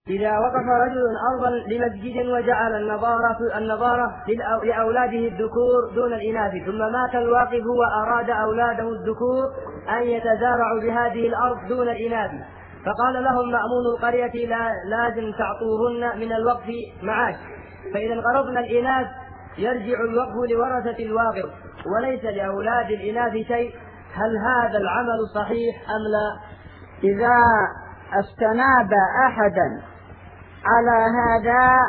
إذا وقف رجل أرضا لمسجد وجعل النظارة لأولاده الذكور دون الإناث، ثم مات الواقف وأراد أولاده الذكور أن يتزارعوا بهذه الأرض دون الإناث، فقال لهم مأمون القرية لازم تعطوهن من الوقف معاش، فإذا انقرضن الإناث يرجع الوقف لورثة الواقف وليس لأولاد الإناث شيء. هل هذا العمل صحيح أم لا؟ إذا استناب أحدا على هذا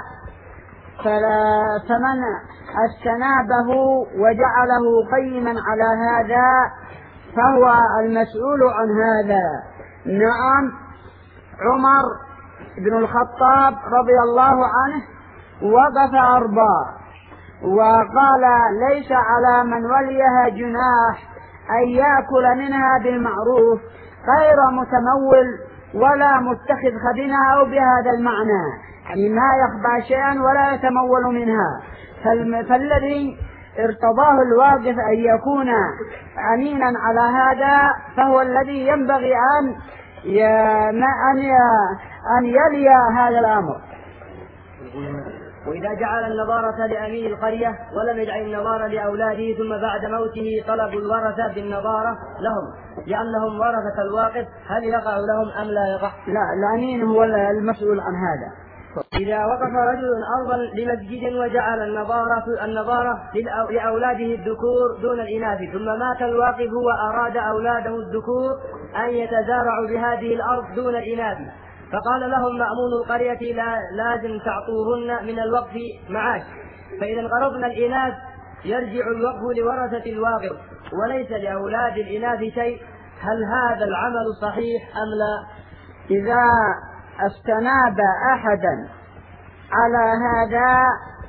فمن استنابه وجعله قيما على هذا فهو المسؤول عن هذا. نعم، عمر بن الخطاب رضي الله عنه وقف أرضا وقال ليس على من وليها جناح أن يأكل منها بالمعروف غير متمول ولا متخذ خدنها أو بهذا المعنى، يعني ما يخبى شيئا ولا يتمول منها. فالذي ارتضاه الواقف أن يكون أمينا على هذا فهو الذي ينبغي أن يلي هذا الأمر. وإذا جعل النظارة لأمير القرية ولم يجعل النظارة لأولاده ثم بعد موته طلبوا الورثة بالنظارة لهم لأنهم ورثة الواقف، هل يقع لهم أم لا يقع؟ لا، الأمين هو المسؤول عن هذا. إذا وقف رجل أرضا لمسجد وجعل النظارة لأولاده الذكور دون الإناث، ثم مات الواقف وأراد أولاده الذكور أن يتزارعوا بهذه الأرض دون الإناث، فقال لهم مأمون القرية لازم تعطوهن من الوقف معاش، فإذا انقرضن الإناث يرجع الوقف لورثة الواقف وليس لأولاد الإناث شيء. هل هذا العمل صحيح أم لا؟ إذا استناب أحدا على هذا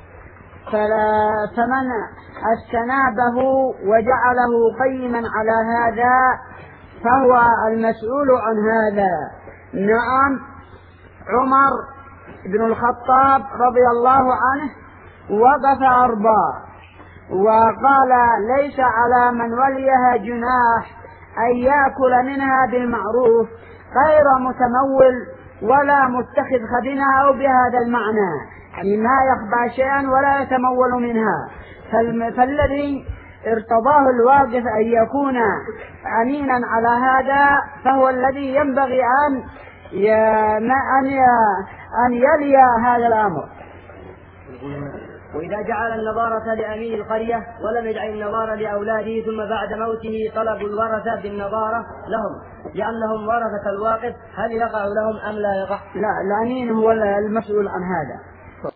فمن استنابه وجعله قيما على هذا فهو المسؤول عن هذا. نعم، عمر بن الخطاب رضي الله عنه وقف أرضا وقال ليس على من وليها جناح أن يأكل منها بالمعروف غير متمول ولا متخذ خدنها أو بهذا المعنى، يعني ما يخبى شيئا ولا يتمول منها. فالذي ارتضاه الواقف أن يكون أمينا على هذا فهو الذي ينبغي أن يلي هذا الأمر. وإذا جعل النظارة لأمير القرية ولم يجعل النظارة لأولاده ثم بعد موته طلبوا الورثة بالنظارة لهم لأنهم ورثة الواقف، هل يقع لهم أم لا يقع؟ لا، الأمين هو المسؤول عن هذا.